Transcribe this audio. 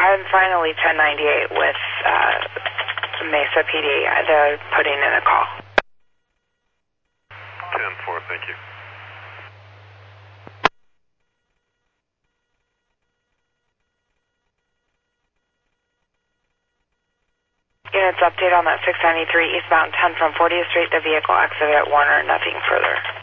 I'm finally 1098 with Mesa PD. They're putting in a call. 10-4, thank you. Units update on that 693 eastbound 10 from 40th Street. The vehicle exited at Warner, nothing further.